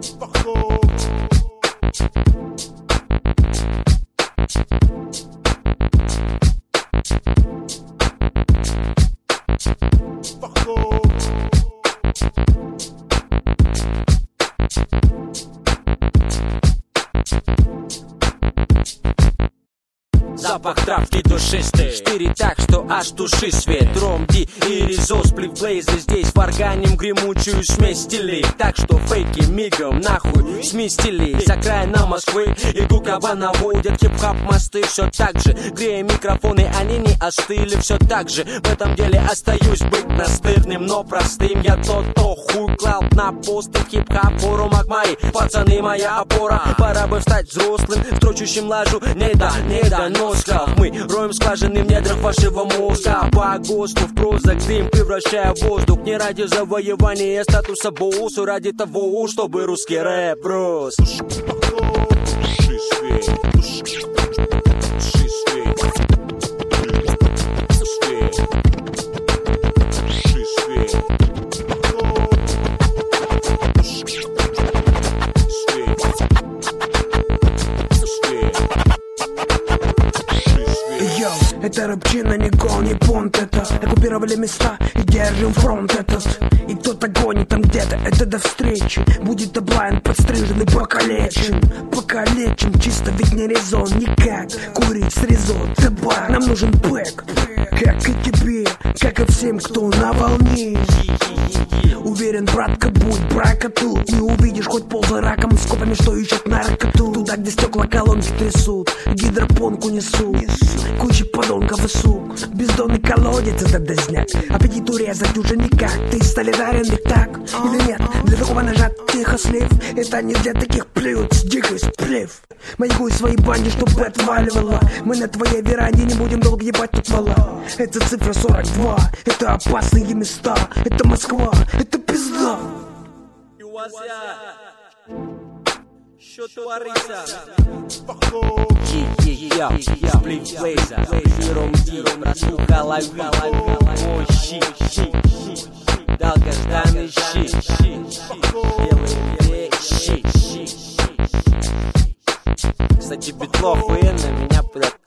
Запах травки душистый, штыри так, что аж души свет. Ром, Ди и Ризо, сплив блейзы здесь варганим гремучую смесь стилей. Так что фейки мигом нахуй сместили. С окраина Москвы и Гукова наводят хип-хап мосты. Все так же, грея микрофоны, они не остыли. Все так же, в этом деле остаюсь быть настырным, но простым. Я тот, кто хуй клал на посты хип-хап форумах мои. Пацаны, моя опора, пора бы встать взрослым, строчущим лажу. Не да, но мы роем скважины в недрах вашего мозга. По ГОСТу в прозах дым превращая в воздух. Не ради завоевания статуса боссу, ради того, чтобы русский рэп рос. Это рэпчина, не гол, не понт, это оккупировали места и держим фронт этот. И кто-то гонит там где-то, это до встречи. Будет облайн подстриженный, покалечен. Покалечен, чисто ведь не резон, никак курить с резон, табак, нам нужен бэк. Как и тебе, как и всем, кто на волне. Уверен, братка, будь брака тут. Не увидишь хоть полза раком с копами, что ищут наркоту. Туда, где стекла колонки трясут, гидропонку несут. Куча подонков и сук. Бездонный колодец, это дозняк. Аппетит урезать уже никак. Ты солидарен ведь так или нет? Для такого ножа тихо слив. Это не для таких плюц, дикий сплив. Маякуй своей банде, чтобы отваливала. Мы на твоей веранде не будем долго ебать тут вала. Это цифра 42, это опасные места. Это Москва, это пизда. Що твориться? Сплив блейза, Ром, Ди, распуха лови. Ой, щи, долгожданный щи. Делаю щи. Кстати, битло охуенно, меня